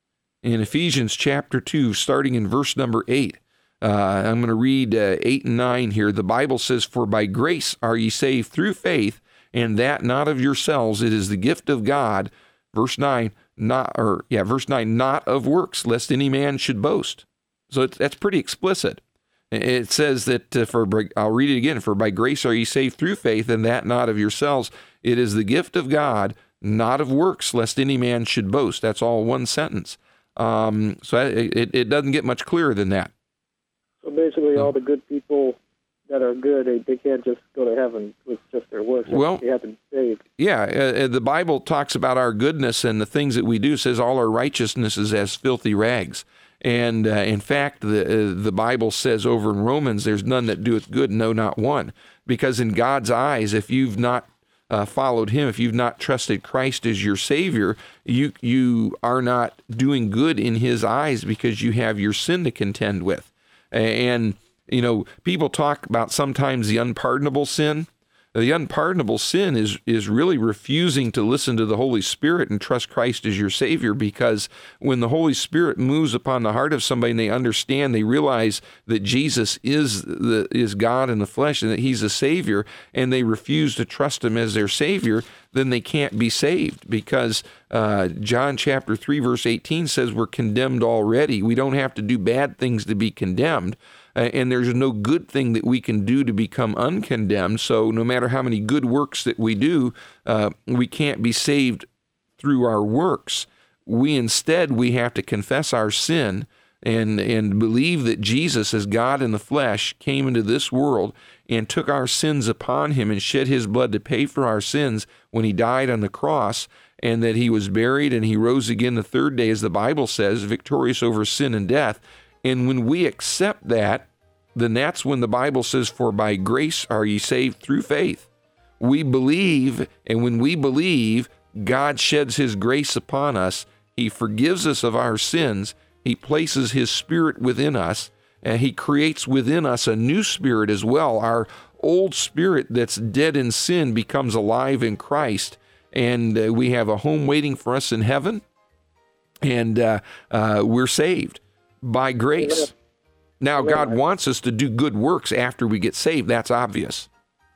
in Ephesians chapter two, starting in verse number eight, uh, I'm going to read uh, eight and nine here. The Bible says, "For by grace are ye saved through faith, and that not of yourselves, it is the gift of God." Verse nine, not, or yeah, verse nine, not of works, lest any man should boast. So it's, that's pretty explicit. It says that, uh, for I'll read it again, "For by grace are ye saved through faith, and that not of yourselves. It is the gift of God, not of works, lest any man should boast." That's all one sentence. Um, so it, it doesn't get much clearer than that. So basically, all the good people that are good, they, they can't just go to heaven with just their works. Well, they have to be saved. Yeah, uh, the Bible talks about our goodness and the things that we do. It says all our righteousness is as filthy rags. And uh, in fact, the uh, the Bible says over in Romans, "There's none that doeth good, no, not one." Because in God's eyes, if you've not uh, followed Him, if you've not trusted Christ as your Savior, you you are not doing good in His eyes because you have your sin to contend with. And you know, people talk about sometimes the unpardonable sin. The unpardonable sin is is really refusing to listen to the Holy Spirit and trust Christ as your Savior, because when the Holy Spirit moves upon the heart of somebody and they understand, they realize that Jesus is the is God in the flesh and that He's a Savior, and they refuse to trust Him as their Savior, then they can't be saved, because uh, John chapter three verse eighteen says we're condemned already. We don't have to do bad things to be condemned. Uh, and there's no good thing that we can do to become uncondemned. So no matter how many good works that we do, uh, we can't be saved through our works. We instead, we have to confess our sin and, and believe that Jesus, as God in the flesh, came into this world and took our sins upon Him and shed His blood to pay for our sins when He died on the cross, and that He was buried and He rose again the third day, as the Bible says, victorious over sin and death. And when we accept that, then that's when the Bible says, "For by grace are ye saved through faith." We believe, and when we believe, God sheds His grace upon us. He forgives us of our sins. He places His Spirit within us, and He creates within us a new spirit as well. Our old spirit that's dead in sin becomes alive in Christ, and uh, we have a home waiting for us in heaven, and uh, uh, we're saved by grace. Now, God wants us to do good works after we get saved. That's obvious.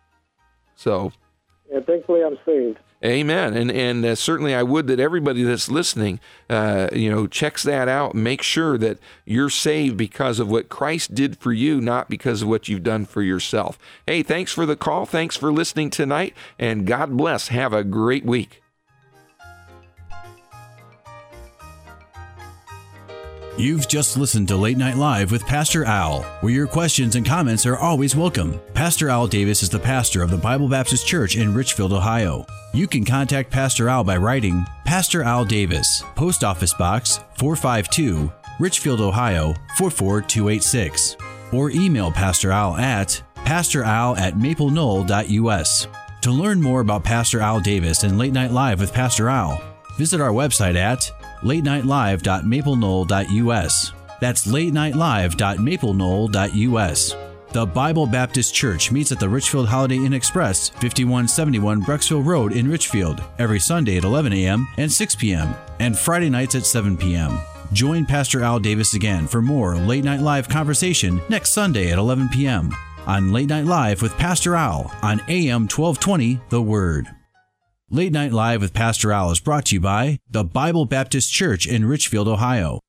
So, Yeah, thankfully I'm saved. amen. And and uh, certainly I would that everybody that's listening, uh, you know, checks that out. Make sure that you're saved because of what Christ did for you, not because of what you've done for yourself. Hey, thanks for the call. Thanks for listening tonight. And God bless. Have a great week. You've just listened to Late Night Live with Pastor Al, where your questions and comments are always welcome. Pastor Al Davis is the pastor of the Bible Baptist Church in Richfield, Ohio. You can contact Pastor Al by writing Pastor Al Davis, Post Office Box four five two, Richfield, Ohio four four two eight six, or email Pastor Al at pastoral at maple knoll dot u s. To learn more about Pastor Al Davis and Late Night Live with Pastor Al, visit our website at late night live dot maple knoll dot u s. That's late night live dot maple knoll dot u s. The Bible Baptist Church meets at the Richfield Holiday Inn Express, fifty-one seventy-one Brecksville Road in Richfield, every Sunday at eleven a.m. and six p.m., and Friday nights at seven p.m. Join Pastor Al Davis again for more Late Night Live conversation next Sunday at eleven p.m. on Late Night Live with Pastor Al on A M twelve twenty The Word. Late Night Live with Pastor Al is brought to you by the Bible Baptist Church in Richfield, Ohio.